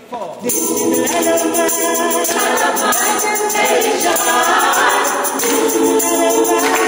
4. This is the land of my temptation. This is the land of my